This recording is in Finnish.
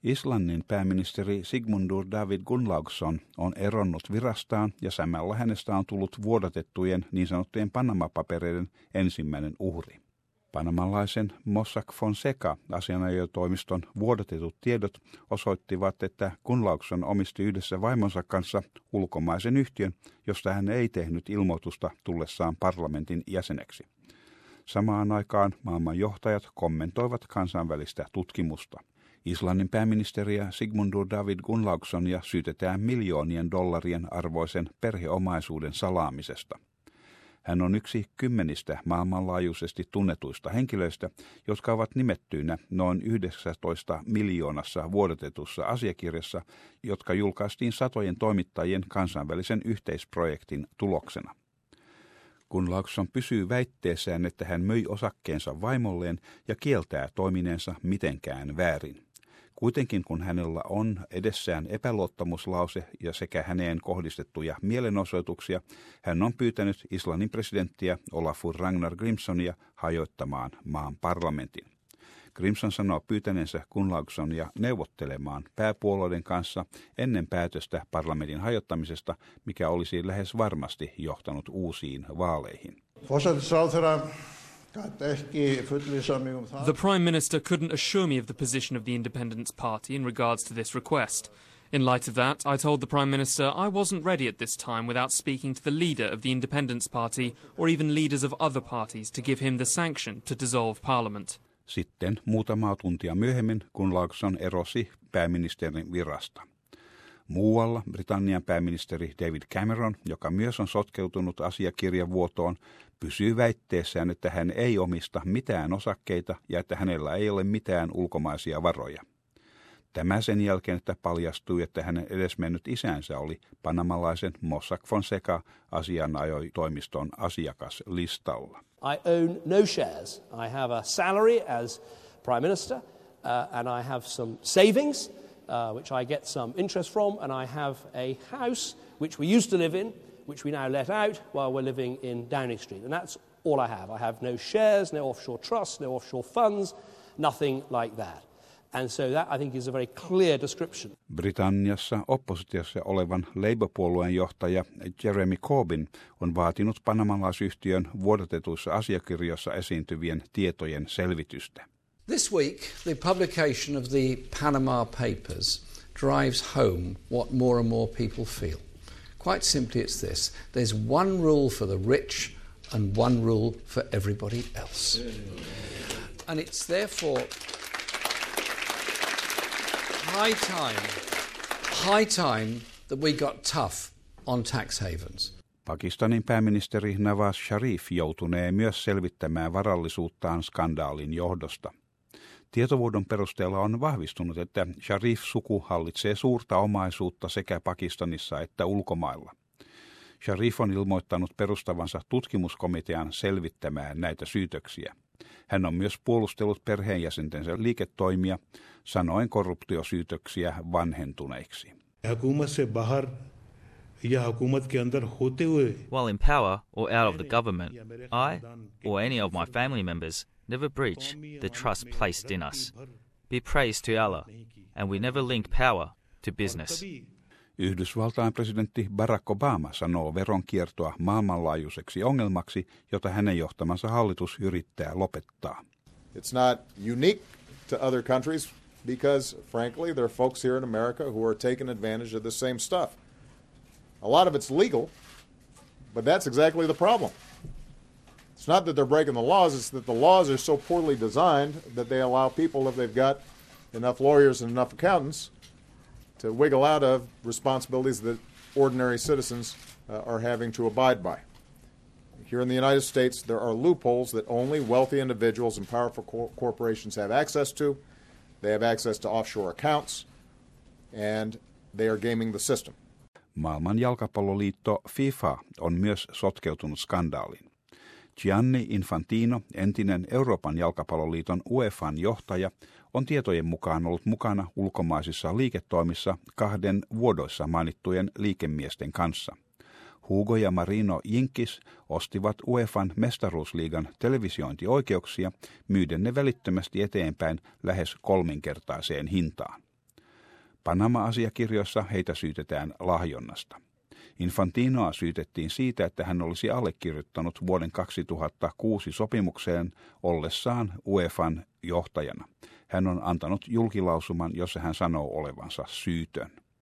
Islannin pääministeri Sigmundur David Gunnlaugsson on eronnut virastaan ja samalla hänestä on tullut vuodatettujen niin sanottujen Panama-papereiden ensimmäinen uhri. Panamalaisen Mossack Fonseca asianajotoimiston vuodatetut tiedot osoittivat, että Gunnlaugsson omisti yhdessä vaimonsa kanssa ulkomaisen yhtiön, josta hän ei tehnyt ilmoitusta tullessaan parlamentin jäseneksi. Samaan aikaan maailman johtajat kommentoivat kansainvälistä tutkimusta. Islannin pääministeriä Sigmundur David Gunnlaugssonia syytetään miljoonien dollarien arvoisen perheomaisuuden salaamisesta. Hän on yksi 10 maailmanlaajuisesti tunnetuista henkilöistä, jotka ovat nimettyinä noin 19 miljoonassa vuodatetussa asiakirjassa, jotka julkaistiin satojen toimittajien kansainvälisen yhteisprojektin tuloksena. Gunnlaugsson pysyy väitteessään, että hän möi osakkeensa vaimolleen ja kieltää toimineensa mitenkään väärin. Kuitenkin kun hänellä on edessään epäluottamuslause ja sekä häneen kohdistettuja mielenosoituksia, hän on pyytänyt Islannin presidenttiä Olafur Ragnar Grímssonia hajoittamaan maan parlamentin. Grímsson sanoo pyytäneensä Gunnlaugssonia neuvottelemaan pääpuolueiden kanssa ennen päätöstä parlamentin hajottamisesta, mikä olisi lähes varmasti johtanut uusiin vaaleihin. The Prime Minister couldn't assure me of the position of the Independence Party in regards to this request. In light of that, I told the Prime Minister I wasn't ready at this time without speaking to the leader of the Independence Party or even leaders of other parties to give him the sanction to dissolve Parliament. Sitten muutamaa tuntia myöhemmin Gunnlaugsson erosi pääministerin virasta. Muualla Britannian pääministeri David Cameron, joka myös on sotkeutunut asiakirjavuotoon, pysyy väitteessään, että hän ei omista mitään osakkeita ja että hänellä ei ole mitään ulkomaisia varoja. Tämä sen jälkeen, että paljastui, että hänen edesmennyt isänsä oli panamalaisen Mossack Fonseca asianajotoimiston asiakaslistalla. I own no shares. I have a salary as Prime Minister and I have some savings which I get some interest from, and I have a house which we used to live in, which we now let out while we're living in Downing Street. And that's all I have. I have no shares, no offshore trusts, no offshore funds, nothing like that. And so that, I think, is a very clear description. Britanniassa oppositiossa olevan Labour-puolueen johtaja Jeremy Corbyn on vaatinut panamalaisyhtiön vuodatetuissa asiakirjoissa esiintyvien tietojen selvitystä. This week, the publication of the Panama Papers drives home what more and more people feel. Quite simply, it's this. There's one rule for the rich and one rule for everybody else. And it's therefore high time that we got tough on tax havens. Pakistanin pääministeri Nawaz Sharif joutunee myös selvittämään varallisuuttaan skandaalin johdosta. Tietovuodon perusteella on vahvistunut, että Sharif-suku hallitsee suurta omaisuutta sekä Pakistanissa että ulkomailla. Sharif on ilmoittanut perustavansa tutkimuskomitean selvittämään näitä syytöksiä. Hän on myös puolustellut perheenjäsentensä liiketoimia, sanoen korruptiosyytöksiä vanhentuneiksi. While in power or out of the government, I or any of my family members never breach the trust placed in us. Be praised to Allah, and we never link power to business. Yhdysvaltain presidentti Barack Obama sanoo veronkiertoa maailmanlaajuiseksi ongelmaksi, jota hänen johtamansa hallitus yrittää lopettaa. It's not unique to other countries because, frankly, there are folks here in America who are taking advantage of the same stuff. A lot of it's legal, but that's exactly the problem. It's not that they're breaking the laws, it's that the laws are so poorly designed that they allow people, if they've got enough lawyers and enough accountants, to wiggle out of responsibilities that ordinary citizens are having to abide by. Here in the United States, there are loopholes that only wealthy individuals and powerful corporations have access to. They have access to offshore accounts, and they are gaming the system. Maailman jalkapalloliitto FIFA on myös sotkeutunut skandaaliin. Gianni Infantino, entinen Euroopan jalkapalloliiton UEFAn johtaja, on tietojen mukaan ollut mukana ulkomaisissa liiketoimissa 2 vuodoissa mainittujen liikemiesten kanssa. Hugo ja Marino Jinkis ostivat UEFAn mestaruusliigan televisiointioikeuksia, myyden ne välittömästi eteenpäin lähes 3-kertaiseen hintaan. Panama-asiakirjoissa heitä syytetään lahjonnasta. Infantinoa syytettiin siitä, että hän olisi allekirjoittanut vuoden 2006 sopimukseen ollessaan UEFAn johtajana. Hän on antanut julkilausuman, jossa hän sanoo olevansa syytön.